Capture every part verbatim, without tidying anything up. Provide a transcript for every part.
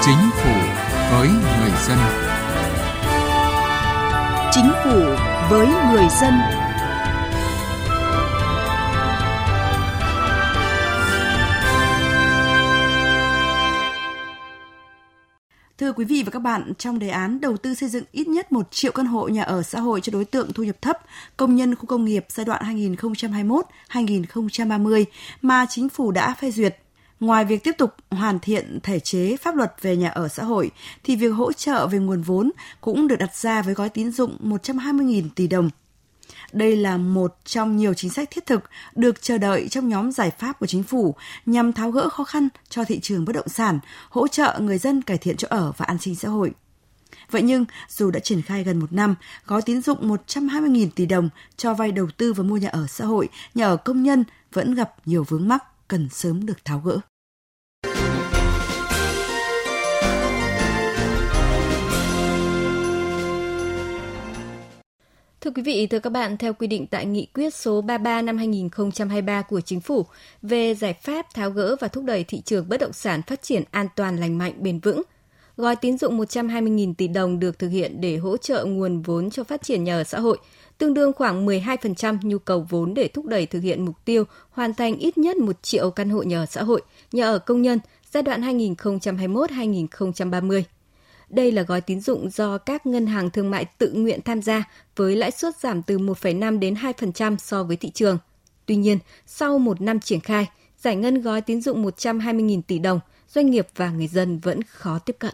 Chính phủ với người dân. Chính phủ với người dân. Thưa quý vị và các bạn, trong đề án đầu tư xây dựng ít nhất một triệu căn hộ nhà ở xã hội cho đối tượng thu nhập thấp, công nhân khu công nghiệp giai đoạn hai nghìn không trăm hai mươi mốt đến hai nghìn không trăm ba mươi mà Chính phủ đã phê duyệt, ngoài việc tiếp tục hoàn thiện thể chế pháp luật về nhà ở xã hội, thì việc hỗ trợ về nguồn vốn cũng được đặt ra với gói tín dụng một trăm hai mươi nghìn tỷ đồng. Đây là một trong nhiều chính sách thiết thực được chờ đợi trong nhóm giải pháp của Chính phủ nhằm tháo gỡ khó khăn cho thị trường bất động sản, hỗ trợ người dân cải thiện chỗ ở và an sinh xã hội. Vậy nhưng, dù đã triển khai gần một năm, gói tín dụng một trăm hai mươi nghìn tỷ đồng cho vay đầu tư và mua nhà ở xã hội, nhà ở công nhân vẫn gặp nhiều vướng mắc cần sớm được tháo gỡ. Thưa quý vị, thưa các bạn, theo quy định tại Nghị quyết số ba mươi ba năm hai nghìn không trăm hai mươi ba của Chính phủ về giải pháp tháo gỡ và thúc đẩy thị trường bất động sản phát triển an toàn, lành mạnh, bền vững, gói tín dụng một trăm hai mươi nghìn tỷ đồng được thực hiện để hỗ trợ nguồn vốn cho phát triển nhà ở xã hội, tương đương khoảng mười hai phần trăm nhu cầu vốn để thúc đẩy thực hiện mục tiêu hoàn thành ít nhất một triệu căn hộ nhà ở xã hội, nhà ở công nhân giai đoạn hai nghìn không trăm hai mươi mốt đến hai nghìn không trăm ba mươi. Đây là gói tín dụng do các ngân hàng thương mại tự nguyện tham gia với lãi suất giảm từ một phẩy năm đến hai phần trăm so với thị trường. Tuy nhiên, sau một năm triển khai, giải ngân gói tín dụng một trăm hai mươi nghìn tỷ đồng, doanh nghiệp và người dân vẫn khó tiếp cận.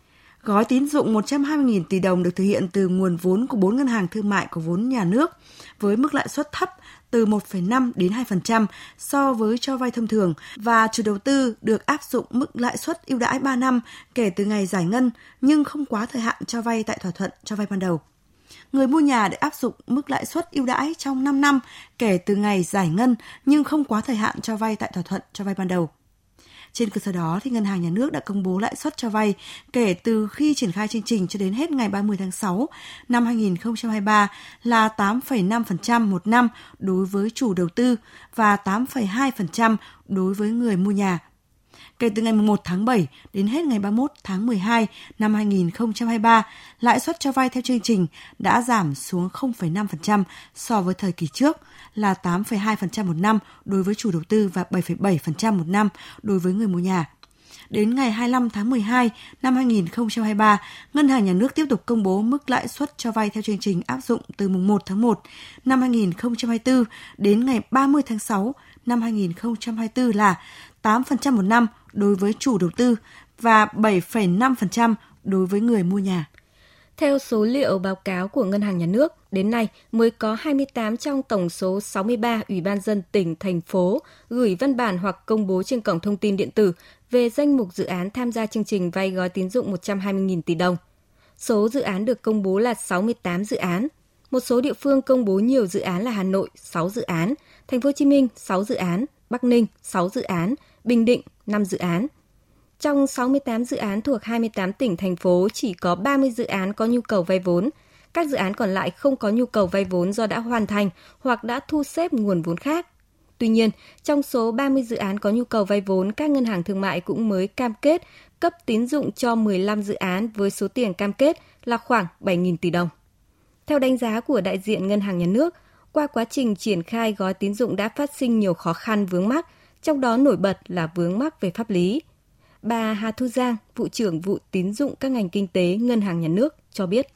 Gói tín dụng một trăm hai mươi nghìn tỷ đồng được thực hiện từ nguồn vốn của bốn ngân hàng thương mại có vốn nhà nước với mức lãi suất thấp từ một phẩy năm đến hai phần trăm so với cho vay thông thường, và chủ đầu tư được áp dụng mức lãi suất ưu đãi ba năm kể từ ngày giải ngân nhưng không quá thời hạn cho vay tại thỏa thuận cho vay ban đầu. Người mua nhà được áp dụng mức lãi suất ưu đãi trong năm năm kể từ ngày giải ngân nhưng không quá thời hạn cho vay tại thỏa thuận cho vay ban đầu. Trên cơ sở đó, thì Ngân hàng Nhà nước đã công bố lãi suất cho vay kể từ khi triển khai chương trình cho đến hết ngày ba mươi tháng sáu năm hai nghìn không trăm hai mươi ba là tám phẩy năm phần trăm một năm đối với chủ đầu tư và tám phẩy hai phần trăm đối với người mua nhà. Kể từ ngày mùng một tháng bảy đến hết ngày ba mươi mốt tháng mười hai năm hai nghìn không trăm hai mươi ba, lãi suất cho vay theo chương trình đã giảm xuống không phẩy năm phần trăm so với thời kỳ trước là tám phẩy hai phần trăm một năm đối với chủ đầu tư và bảy phẩy bảy phần trăm một năm đối với người mua nhà. Đến ngày hai mươi lăm tháng mười hai năm hai nghìn không trăm hai mươi ba, Ngân hàng Nhà nước tiếp tục công bố mức lãi suất cho vay theo chương trình áp dụng từ mùng một tháng một năm hai nghìn không trăm hai mươi tư đến ngày ba mươi tháng sáu năm hai nghìn không trăm hai mươi tư là tám phần trăm một năm đối với chủ đầu tư và bảy phẩy năm phần trăm đối với người mua nhà. Theo số liệu báo cáo của Ngân hàng Nhà nước, đến nay mới có hai mươi tám trong tổng số sáu mươi ba Ủy ban nhân dân tỉnh, thành phố gửi văn bản hoặc công bố trên cổng thông tin điện tử về danh mục dự án tham gia chương trình vay gói tín dụng một trăm hai mươi nghìn tỷ đồng. Số dự án được công bố là sáu mươi tám dự án. Một số địa phương công bố nhiều dự án là Hà Nội sáu dự án, Thành phố Hồ Chí Minh sáu dự án, Bắc Ninh sáu dự án, Bình Định năm dự án. Trong sáu mươi tám dự án thuộc hai mươi tám tỉnh, thành phố chỉ có ba mươi dự án có nhu cầu vay vốn. Các dự án còn lại không có nhu cầu vay vốn do đã hoàn thành hoặc đã thu xếp nguồn vốn khác. Tuy nhiên, trong số ba mươi dự án có nhu cầu vay vốn, các ngân hàng thương mại cũng mới cam kết cấp tín dụng cho mười lăm dự án với số tiền cam kết là khoảng bảy nghìn tỷ đồng. Theo đánh giá của đại diện Ngân hàng Nhà nước, qua quá trình triển khai gói tín dụng đã phát sinh nhiều khó khăn vướng mắc, trong đó nổi bật là vướng mắc về pháp lý. Bà Hà Thu Giang, vụ trưởng vụ tín dụng các ngành kinh tế Ngân hàng Nhà nước cho biết.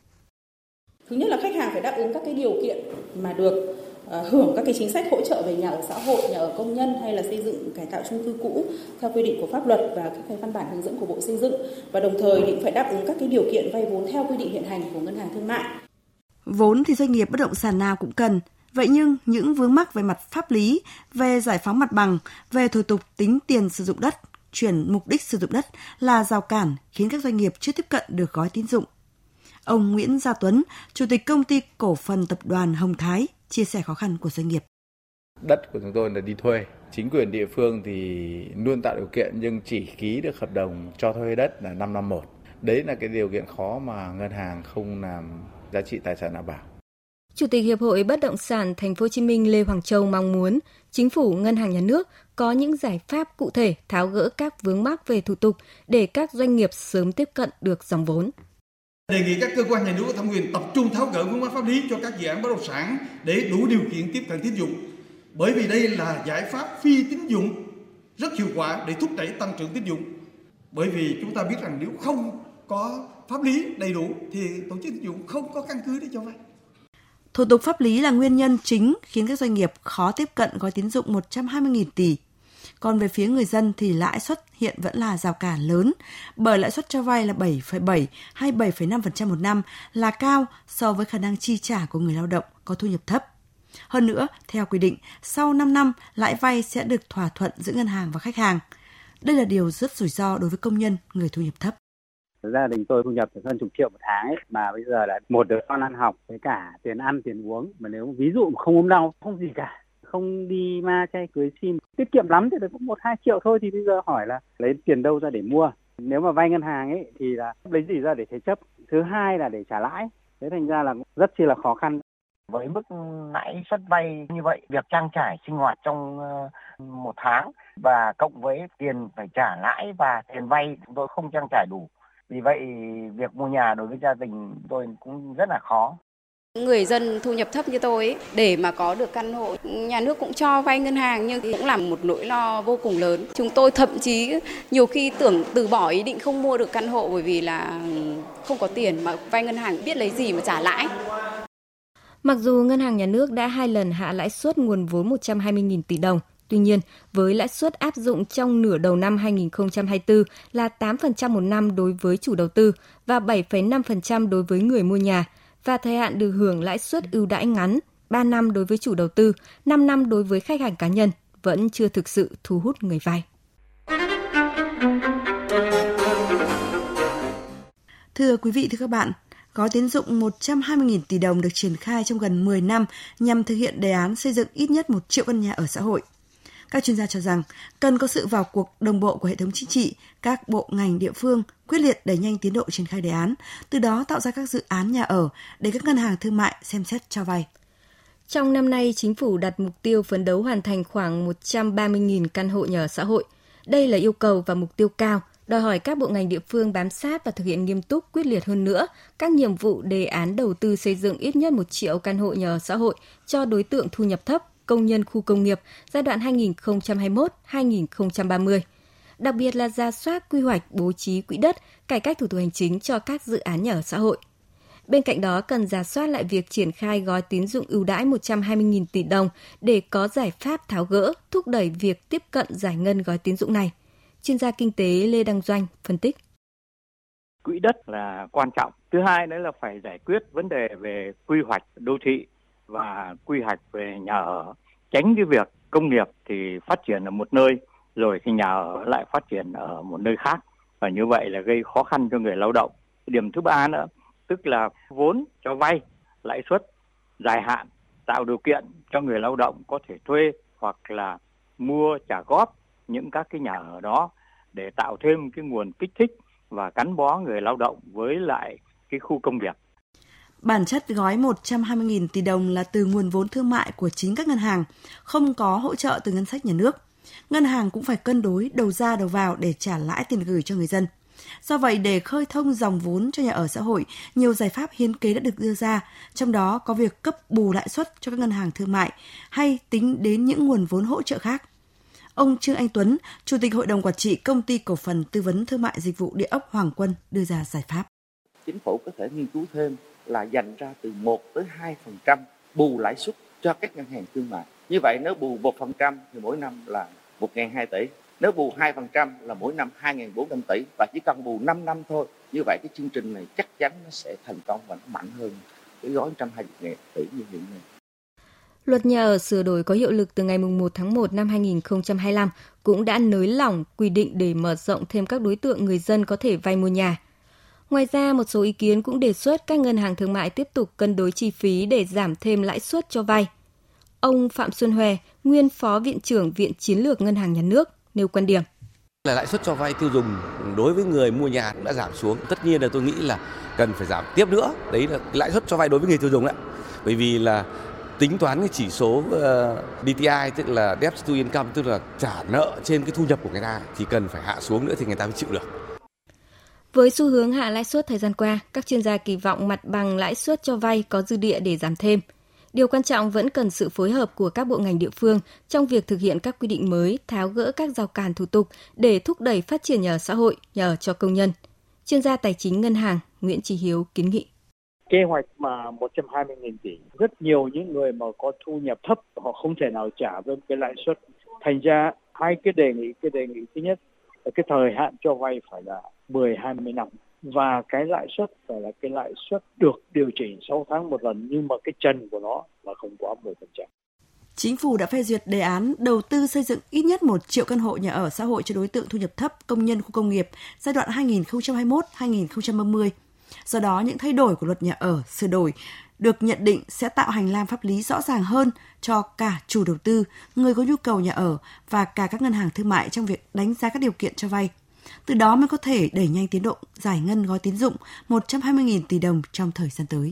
Thứ nhất là khách hàng phải đáp ứng các cái điều kiện mà được uh, hưởng các cái chính sách hỗ trợ về nhà ở xã hội, nhà ở công nhân hay là xây dựng cải tạo chung cư cũ theo quy định của pháp luật và các cái văn bản hướng dẫn của Bộ Xây dựng, và đồng thời cũng phải đáp ứng các cái điều kiện vay vốn theo quy định hiện hành của Ngân hàng Thương mại. Vốn thì doanh nghiệp bất động sản nào cũng cần. Vậy nhưng những vướng mắc về mặt pháp lý, về giải phóng mặt bằng, về thủ tục tính tiền sử dụng đất, chuyển mục đích sử dụng đất là rào cản khiến các doanh nghiệp chưa tiếp cận được gói tín dụng. Ông Nguyễn Gia Tuấn, Chủ tịch Công ty Cổ phần Tập đoàn Hồng Thái, chia sẻ khó khăn của doanh nghiệp. Đất của chúng tôi là đi thuê. Chính quyền địa phương thì luôn tạo điều kiện nhưng chỉ ký được hợp đồng cho thuê đất là năm năm một. Đấy là cái điều kiện khó mà ngân hàng không làm giá trị tài sản đảm bảo. Chủ tịch Hiệp hội Bất động sản Thành phố Hồ Chí Minh Lê Hoàng Châu mong muốn Chính phủ, Ngân hàng Nhà nước có những giải pháp cụ thể tháo gỡ các vướng mắc về thủ tục để các doanh nghiệp sớm tiếp cận được dòng vốn. Đề nghị các cơ quan nhà nước có thẩm quyền tập trung tháo gỡ vướng mắc pháp lý cho các dự án bất động sản để đủ điều kiện tiếp cận tín dụng. Bởi vì đây là giải pháp phi tín dụng rất hiệu quả để thúc đẩy tăng trưởng tín dụng. Bởi vì chúng ta biết rằng nếu không có pháp lý đầy đủ thì tổ chức tín dụng không có căn cứ để cho vay. Thủ tục pháp lý là nguyên nhân chính khiến các doanh nghiệp khó tiếp cận gói tín dụng một trăm hai mươi nghìn tỷ. Còn về phía người dân thì lãi suất hiện vẫn là rào cản lớn, bởi lãi suất cho vay là bảy phẩy bảy hay bảy phẩy năm phần trăm một năm là cao so với khả năng chi trả của người lao động có thu nhập thấp. Hơn nữa, theo quy định, sau năm năm, lãi vay sẽ được thỏa thuận giữa ngân hàng và khách hàng. Đây là điều rất rủi ro đối với công nhân, người thu nhập thấp. Gia đình tôi thu nhập hơn chục triệu một tháng ấy, mà bây giờ là một đứa con ăn học với cả tiền ăn, tiền uống. Mà nếu ví dụ không ốm đau, không gì cả, không đi ma chay cưới xin, tiết kiệm lắm thì được có một hai triệu thôi, thì bây giờ hỏi là lấy tiền đâu ra để mua. Nếu mà vay ngân hàng ấy thì là lấy gì ra để thế chấp. Thứ hai là để trả lãi. Thế thành ra là rất chi là khó khăn. Với mức lãi suất vay như vậy, việc trang trải sinh hoạt trong một tháng và cộng với tiền phải trả lãi và tiền vay chúng tôi không trang trải đủ. Vì vậy, việc mua nhà đối với gia đình tôi cũng rất là khó. Người dân thu nhập thấp như tôi ấy, để mà có được căn hộ, nhà nước cũng cho vay ngân hàng nhưng cũng là một nỗi lo vô cùng lớn. Chúng tôi thậm chí nhiều khi tưởng từ bỏ ý định không mua được căn hộ bởi vì là không có tiền, mà vay ngân hàng biết lấy gì mà trả lãi. Mặc dù Ngân hàng Nhà nước đã hai lần hạ lãi suất nguồn vốn một trăm hai mươi nghìn tỷ đồng, tuy nhiên, với lãi suất áp dụng trong nửa đầu năm hai nghìn không trăm hai mươi tư là tám phần trăm một năm đối với chủ đầu tư và bảy phẩy năm phần trăm đối với người mua nhà, và thời hạn được hưởng lãi suất ưu đãi ngắn, ba năm đối với chủ đầu tư, năm năm đối với khách hàng cá nhân, vẫn chưa thực sự thu hút người vay. Thưa quý vị, thưa các bạn, gói tín dụng một trăm hai mươi nghìn tỷ đồng được triển khai trong gần mười năm nhằm thực hiện đề án xây dựng ít nhất một triệu căn nhà ở xã hội. Các chuyên gia cho rằng cần có sự vào cuộc đồng bộ của hệ thống chính trị, các bộ ngành địa phương quyết liệt đẩy nhanh tiến độ triển khai đề án, từ đó tạo ra các dự án nhà ở để các ngân hàng thương mại xem xét cho vay. Trong năm nay, Chính phủ đặt mục tiêu phấn đấu hoàn thành khoảng một trăm ba mươi nghìn căn hộ nhà ở xã hội. Đây là yêu cầu và mục tiêu cao, đòi hỏi các bộ ngành địa phương bám sát và thực hiện nghiêm túc quyết liệt hơn nữa các nhiệm vụ đề án đầu tư xây dựng ít nhất một triệu căn hộ nhà ở xã hội cho đối tượng thu nhập thấp, công nhân khu công nghiệp giai đoạn hai nghìn không trăm hai mươi mốt đến hai nghìn không trăm ba mươi. Đặc biệt là rà soát quy hoạch bố trí quỹ đất, cải cách thủ tục hành chính cho các dự án nhà ở xã hội. Bên cạnh đó, cần rà soát lại việc triển khai gói tín dụng ưu đãi một trăm hai mươi nghìn tỷ đồng để có giải pháp tháo gỡ, thúc đẩy việc tiếp cận giải ngân gói tín dụng này. Chuyên gia kinh tế Lê Đăng Doanh phân tích. Quỹ đất là quan trọng. Thứ hai nữa là phải giải quyết vấn đề về quy hoạch đô thị và quy hoạch về nhà ở. Tránh cái việc công nghiệp thì phát triển ở một nơi, rồi thì nhà ở lại phát triển ở một nơi khác. Và như vậy là gây khó khăn cho người lao động. Điểm thứ ba nữa, tức là vốn cho vay, lãi suất dài hạn, tạo điều kiện cho người lao động có thể thuê hoặc là mua trả góp những các cái nhà ở đó để tạo thêm cái nguồn kích thích và gắn bó người lao động với lại cái khu công nghiệp. Bản chất gói một trăm hai mươi nghìn tỷ đồng là từ nguồn vốn thương mại của chính các ngân hàng, không có hỗ trợ từ ngân sách nhà nước. Ngân hàng cũng phải cân đối đầu ra đầu vào để trả lãi tiền gửi cho người dân. Do vậy, để khơi thông dòng vốn cho nhà ở xã hội, nhiều giải pháp hiến kế đã được đưa ra, trong đó có việc cấp bù lãi suất cho các ngân hàng thương mại hay tính đến những nguồn vốn hỗ trợ khác. Ông Trương Anh Tuấn, Chủ tịch Hội đồng Quản trị Công ty Cổ phần Tư vấn Thương mại Dịch vụ Địa ốc Hoàng Quân đưa ra giải pháp. Chính phủ có thể nghiên cứu thêm là dành ra từ một tới hai phần trăm bù lãi suất cho các ngân hàng thương mại. Như vậy nếu bù một phần trăm thì mỗi năm là một nghìn hai tỷ. Nếu bù hai phần trăm là mỗi năm hai nghìn bốn trăm tỷ, và chỉ cần bù năm năm thôi. Như vậy cái chương trình này chắc chắn nó sẽ thành công và nó mạnh hơn cái gói một trăm hai mươi nghìn tỷ như hiện nay. Luật nhà ở sửa đổi có hiệu lực từ ngày một tháng một năm hai nghìn không trăm hai mươi lăm cũng đã nới lỏng quy định để mở rộng thêm các đối tượng người dân có thể vay mua nhà. Ngoài ra, một số ý kiến cũng đề xuất các ngân hàng thương mại tiếp tục cân đối chi phí để giảm thêm lãi suất cho vay. Ông Phạm Xuân Hòe, nguyên Phó Viện trưởng Viện Chiến lược Ngân hàng Nhà nước, nêu quan điểm. Là lãi suất cho vay tiêu dùng đối với người mua nhà đã giảm xuống. Tất nhiên là tôi nghĩ là cần phải giảm tiếp nữa. Đấy là lãi suất cho vay đối với người tiêu dùng đấy. Bởi vì là tính toán cái chỉ số uh, đê tê i, tức là debt to income, tức là trả nợ trên cái thu nhập của người ta, thì cần phải hạ xuống nữa thì người ta mới chịu được. Với xu hướng hạ lãi suất thời gian qua, các chuyên gia kỳ vọng mặt bằng lãi suất cho vay có dư địa để giảm thêm. Điều quan trọng vẫn cần sự phối hợp của các bộ ngành địa phương trong việc thực hiện các quy định mới, tháo gỡ các rào cản thủ tục để thúc đẩy phát triển nhà ở xã hội, nhà ở cho công nhân. Chuyên gia tài chính ngân hàng Nguyễn Chí Hiếu kiến nghị. Kế hoạch mà một trăm hai mươi nghìn tỷ, rất nhiều những người mà có thu nhập thấp họ không thể nào trả với cái lãi suất. Thành ra hai cái đề nghị, cái đề nghị thứ nhất là cái thời hạn cho vay phải là mười đến hai mươi năm. Và cái lãi suất phải là cái lãi suất được điều chỉnh sáu tháng một lần, nhưng mà cái trần của nó là không quá mười phần trăm. Chính phủ đã phê duyệt đề án đầu tư xây dựng ít nhất một triệu căn hộ nhà ở xã hội cho đối tượng thu nhập thấp, công nhân khu công nghiệp giai đoạn hai nghìn không trăm hai mươi mốt đến hai nghìn không trăm ba mươi. Do đó, những thay đổi của luật nhà ở sửa đổi được nhận định sẽ tạo hành lang pháp lý rõ ràng hơn cho cả chủ đầu tư, người có nhu cầu nhà ở và cả các ngân hàng thương mại trong việc đánh giá các điều kiện cho vay. Từ đó mới có thể đẩy nhanh tiến độ giải ngân gói tín dụng một trăm hai mươi nghìn tỷ đồng trong thời gian tới.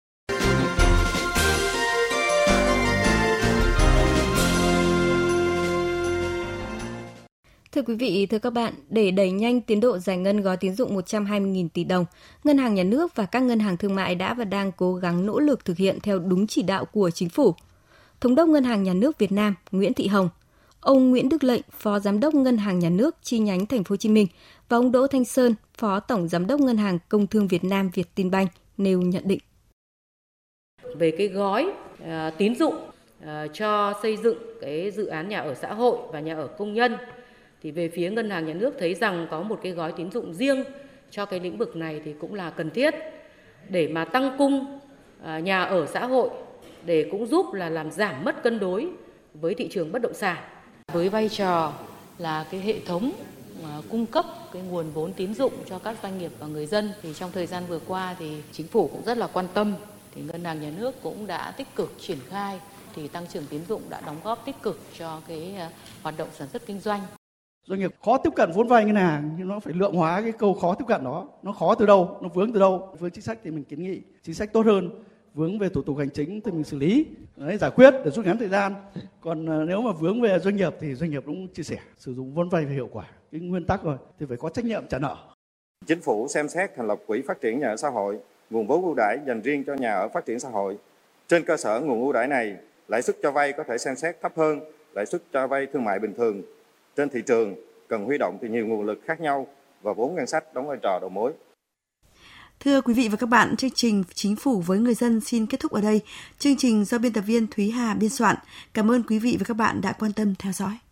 Thưa quý vị, thưa các bạn, để đẩy nhanh tiến độ giải ngân gói tín dụng một trăm hai mươi nghìn tỷ đồng, Ngân hàng Nhà nước và các ngân hàng thương mại đã và đang cố gắng nỗ lực thực hiện theo đúng chỉ đạo của Chính phủ. Thống đốc Ngân hàng Nhà nước Việt Nam Nguyễn Thị Hồng, ông Nguyễn Đức Lệnh, Phó Giám đốc Ngân hàng Nhà nước chi nhánh Thành phố Hồ Chí Minh và ông Đỗ Thanh Sơn, Phó Tổng Giám đốc Ngân hàng Công thương Việt Nam Vietinbank nêu nhận định. Về cái gói uh, tín dụng uh, cho xây dựng cái dự án nhà ở xã hội và nhà ở công nhân, thì về phía Ngân hàng Nhà nước thấy rằng có một cái gói tín dụng riêng cho cái lĩnh vực này thì cũng là cần thiết để mà tăng cung uh, nhà ở xã hội, để cũng giúp là làm giảm mất cân đối với thị trường bất động sản. Với vai trò là cái hệ thống uh, cung cấp cái nguồn vốn tín dụng cho các doanh nghiệp và người dân, thì trong thời gian vừa qua thì Chính phủ cũng rất là quan tâm, thì Ngân hàng Nhà nước cũng đã tích cực triển khai, thì tăng trưởng tín dụng đã đóng góp tích cực cho cái uh, hoạt động sản xuất kinh doanh. Doanh nghiệp khó tiếp cận vốn vay ngân hàng, nhưng nó phải lượng hóa cái câu khó tiếp cận đó. Nó khó từ đâu, nó vướng từ đâu. Vướng chính sách thì mình kiến nghị chính sách tốt hơn, vướng về thủ tục hành chính thì mình xử lý, đấy, giải quyết để rút ngắn thời gian. Còn nếu mà vướng về doanh nghiệp thì doanh nghiệp cũng chia sẻ, sử dụng vốn vay phải hiệu quả. Cái nguyên tắc rồi thì phải có trách nhiệm trả nợ. Chính phủ xem xét thành lập quỹ phát triển nhà ở xã hội, nguồn vốn ưu đãi dành riêng cho nhà ở phát triển xã hội. Trên cơ sở nguồn ưu đãi này, lãi suất cho vay có thể xem xét thấp hơn lãi suất cho vay thương mại bình thường. Trên thị trường cần huy động từ nhiều nguồn lực khác nhau và vốn ngân sách đóng vai trò đầu mối. Thưa quý vị và các bạn, chương trình Chính phủ với người dân xin kết thúc ở đây. Chương trình do biên tập viên Thúy Hà biên soạn. Cảm ơn quý vị và các bạn đã quan tâm theo dõi.